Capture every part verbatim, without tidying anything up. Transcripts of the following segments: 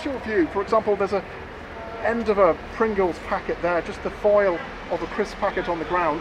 what's your view? For example, there's a end of a Pringles packet there, just the foil of a crisp packet on the ground.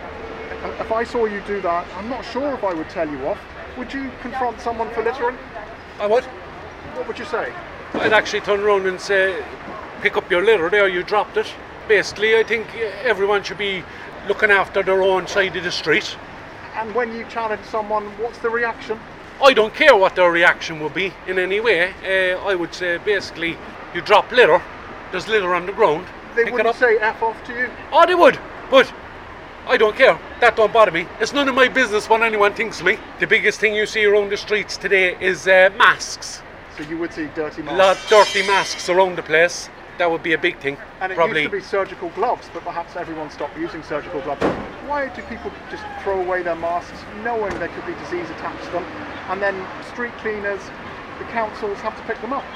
If I saw you do that, I'm not sure if I would tell you off. Would you confront someone for littering? I would. What would you say? I'd actually turn around and say, pick up your litter there, you dropped it. Basically, I think everyone should be looking after their own side of the street. And when you challenge someone, what's the reaction? I don't care what their reaction would be in any way. Uh, I would say, basically, you drop litter, there's litter on the ground. They pick wouldn't it up. say F off to you? Oh, they would, but I don't care. That don't bother me. It's none of my business what anyone thinks of me. The biggest thing you see around the streets today is uh, masks. So you would see dirty masks? A lot of dirty masks around the place. That would be a big thing. And it Probably. used to be surgical gloves, but perhaps everyone stopped using surgical gloves. Why do people just throw away their masks knowing there could be disease attached to them, and then street cleaners, the councils have to pick them up?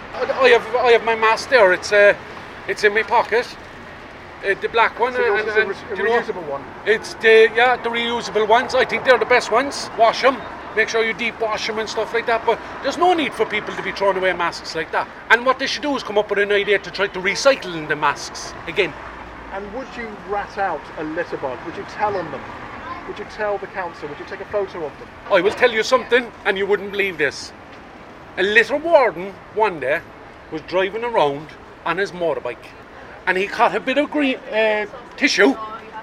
I have I have my mask there. It's uh, it's in my pocket. Uh, the black one. So yours and, is a, and, re- a you know, reusable one? It's the yeah the reusable ones. I think they're the best ones. Wash them. Make sure you deep wash them and stuff like that. But there's no need for people to be throwing away masks like that. And what they should do is come up with an idea to try to recycle the masks again. And would you rat out a litter bug? Would you tell on them? Would you tell the council? Would you take a photo of them? I will tell you something, and you wouldn't believe this. A litter warden one day was driving around on his motorbike, and he caught a bit of green uh, tissue,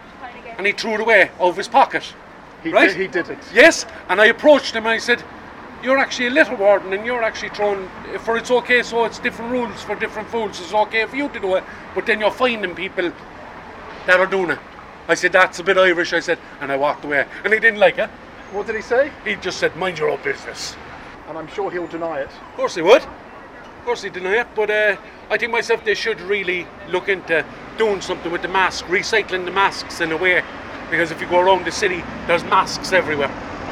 and he threw it away out of his pocket. He right? Did, he did it. Yes, and I approached him and I said, "You're actually a litter warden, and you're actually throwing for it's okay. So it's different rules for different foods. It's okay for you to do it, but then you're finding people that are doing it." I said, "That's a bit Irish," I said, and I walked away. And he didn't like it. What did he say? He just said, "Mind your own business." And I'm sure he'll deny it. Of course he would. Of course he'd deny it. But uh, I think myself they should really look into doing something with the mask, recycling the masks in a way. Because if you go around the city, there's masks everywhere.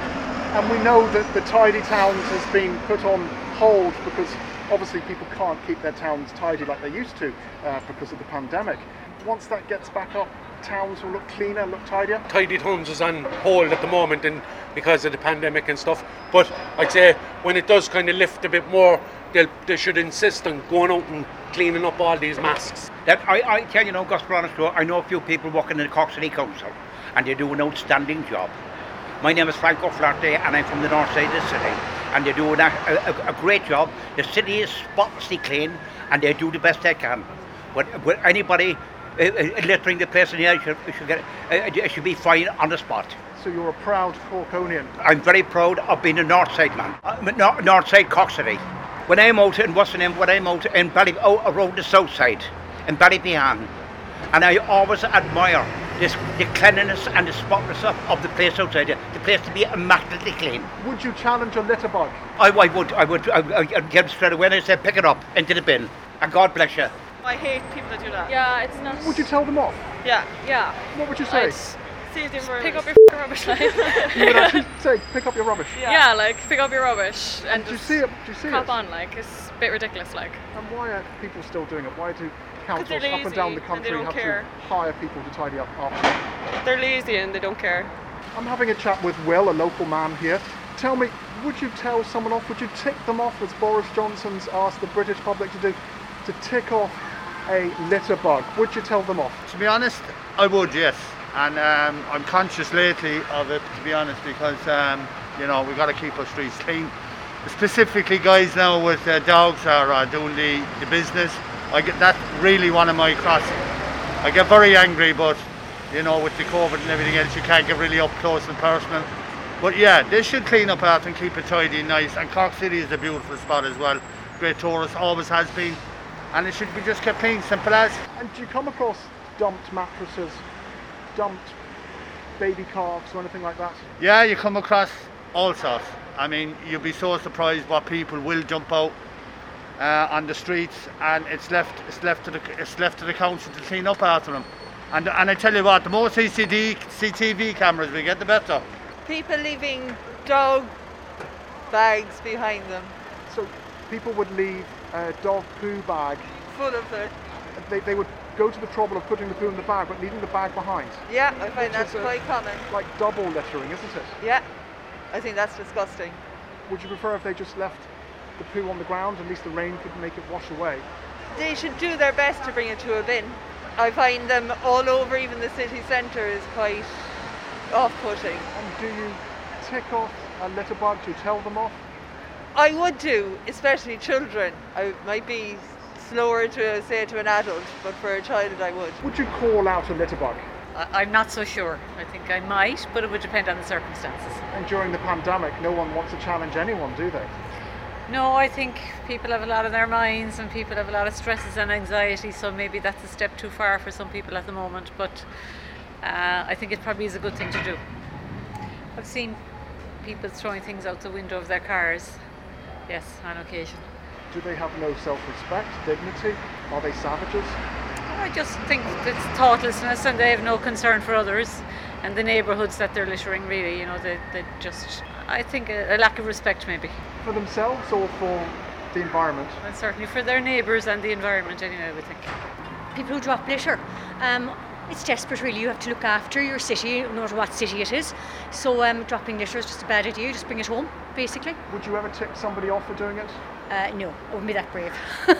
And we know that the Tidy Towns has been put on hold because obviously people can't keep their towns tidy like they used to uh, because of the pandemic. Once that gets back up, towns will look cleaner, look tidier. Tidy Towns is on hold at the moment and because of the pandemic and stuff. But I'd say when it does kind of lift a bit more, they'll, they should insist on going out and cleaning up all these masks. That I, I tell you now, Gus Honest, I know a few people working in the Cork City Council and they do an outstanding job. My name is Franco Flarte and I'm from the north side of the city, and they do a, a, a great job. The city is spotlessly clean and they do the best they can. But, but anybody uh, uh, littering the place in here should, should, get, uh, should be fined on the spot. So you're a proud Corkonian. I'm very proud of being a north side man, uh, north, north side Cork City. When I'm out in what's the name, when I'm out in Bally, out around the south side, in Ballybehan, and I always admire this, the cleanliness and the spotlessness of, of the place outside here. The place to be immaculately clean. Would you challenge a litter bug? I, I would, I would, I, I'd get him straight away and I'd say pick it up into the bin, and God bless you. I hate people that do that. Yeah, it's not. Would you tell them off? Yeah. Yeah. What would you say? I'd See if they just were pick up your f***ing rubbish, like. You would actually say, pick up your rubbish. Yeah. Yeah, like pick up your rubbish and Do you just see it? Do you see cop it? on, like it's a bit ridiculous, like. And why are people still doing it? Why do councils they're up and down the lazy and country they don't have care. to hire people to tidy up after them? They're lazy and they don't care. I'm having a chat with Will, a local man here. Tell me, would you tell someone off? Would you tick them off, as Boris Johnson's asked the British public to do, to tick off a litter bug? Would you tell them off? To be honest, I would, yes. And um, I'm conscious lately of it, to be honest, because um, you know, we've got to keep our streets clean. Specifically, guys now with uh, dogs are uh, doing the, the business. I get that's really one of my crosses. I get very angry, but you know, with the COVID and everything else, you can't get really up close and personal. But yeah, they should clean up after and keep it tidy and nice. And Cork City is a beautiful spot as well. Great tourist, always has been. And it should be just kept clean, simple as. And do you come across dumped mattresses, dumped baby calves or anything like that? Yeah, you come across all sorts. I mean, you'll be so surprised what people will jump out uh, on the streets, and it's left it's left to the it's left to the council to clean up after them. And and I tell you what, the more C C T V cameras we get, the better. People leaving dog bags behind them, So people would leave a dog poo bag. full of it. They, they would go to the trouble of putting the poo in the bag, but leaving the bag behind. Yeah, I find Which that's is a- quite common. Like double littering, isn't it? Yeah, I think that's disgusting. Would you prefer if they just left the poo on the ground, at least the rain could make it wash away. They should do their best to bring it to a bin. I find them all over, even the city centre is quite off-putting. And do you tick off a litter bug? Do you tell them off? I would do, especially children. I might be slower to say to an adult, but for a child I would. Would you call out a litter bug? I- I'm not so sure. I think I might, but it would depend on the circumstances. And during the pandemic, no one wants to challenge anyone, do they? No, I think people have a lot on their minds and people have a lot of stresses and anxiety, so maybe that's a step too far for some people at the moment, but uh, I think it probably is a good thing to do. I've seen people throwing things out the window of their cars, yes, on occasion. Do they have no self-respect, dignity? Are they savages? I just think it's thoughtlessness and they have no concern for others and the neighbourhoods that they're littering, really, you know, they, they just, I think a, a lack of respect maybe. For themselves or for the environment? And certainly for their neighbours and the environment anyway, I would think. People who drop litter, um, it's desperate really. You have to look after your city, no matter what city it is. So um, dropping litter is just a bad idea. You just bring it home, basically. Would you ever tick somebody off for doing it? Uh, no, I wouldn't be that brave.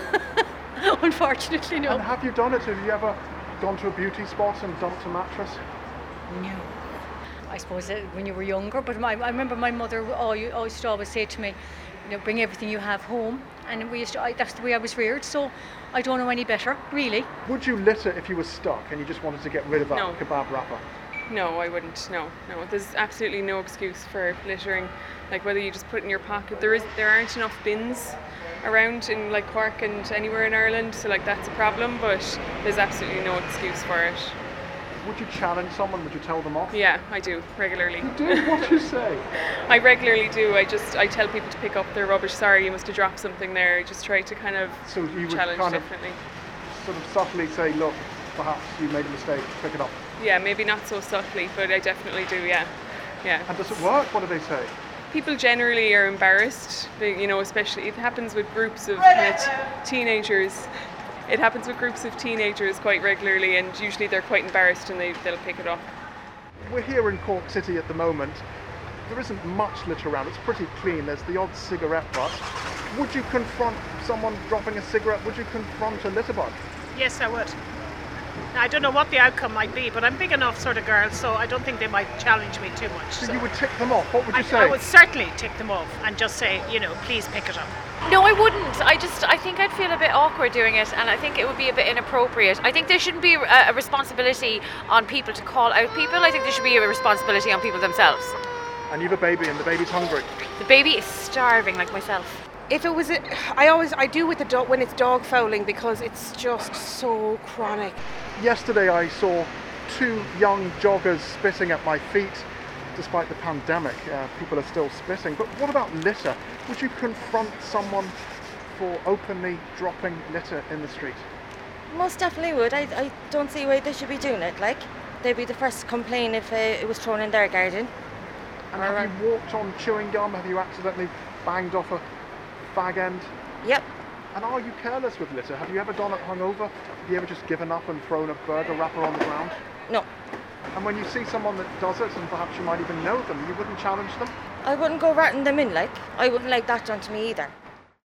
Unfortunately, no. And have you done it? Have you ever gone to a beauty spot and dumped a mattress? No. I suppose uh, when you were younger, but my, I remember my mother always, always used to always say to me, you know, bring everything you have home, and we used to, I, that's the way I was reared, so I don't know any better, really. Would you litter if you were stuck and you just wanted to get rid of that No. kebab wrapper? No, I wouldn't. No, no. There's absolutely no excuse for littering. Like whether you just put it in your pocket, there is there aren't enough bins around in like Cork and anywhere in Ireland, so like that's a problem. But there's absolutely no excuse for it. Would you challenge someone? Would you tell them off? Yeah, I do regularly. You do? What do you say? I regularly do. I just I tell people to pick up their rubbish. Sorry, you must have dropped something there. I just try to kind of So you would challenge kind of differently. sort of subtly say, look, perhaps you made a mistake, pick it up. Yeah, maybe not so subtly, but I definitely do. Yeah, yeah. And does it work? What do they say? People generally are embarrassed. They, you know, especially it happens with groups of kind of t- teenagers. It happens with groups of teenagers quite regularly, and usually they're quite embarrassed and they they'll pick it up. We're here in Cork City at the moment. There isn't much litter around. It's pretty clean. There's the odd cigarette butt. Would you confront someone dropping a cigarette? Would you confront a litter bug? Yes, I would. I don't know what the outcome might be, but I'm big enough sort of girl, so I don't think they might challenge me too much. So, So you would tick them off. What would you I, say? I would certainly tick them off and just say, you know, please pick it up. No, I wouldn't. I just, I think I'd feel a bit awkward doing it, and I think it would be a bit inappropriate. I think there shouldn't be a, a responsibility on people to call out people. I think there should be a responsibility on people themselves. And you've a baby and the baby's hungry. The baby is starving, like myself. If it was, a, I always, I do with the dog when it's dog fouling because it's just so chronic. Yesterday I saw two young joggers spitting at my feet. Despite the pandemic, uh, people are still spitting. But what about litter? Would you confront someone for openly dropping litter in the street? Most definitely would. I, I don't see why they should be doing it. Like, they'd be the first to complain if uh, it was thrown in their garden. And have you walked on chewing gum? Have you accidentally banged off a fag end? Yep. And are you careless with litter? Have you ever done it hungover? Have you ever just given up and thrown a burger wrapper on the ground? No. And when you see someone that does it, and perhaps you might even know them, you wouldn't challenge them? I wouldn't go ratting them in, like. I wouldn't like that done to me either.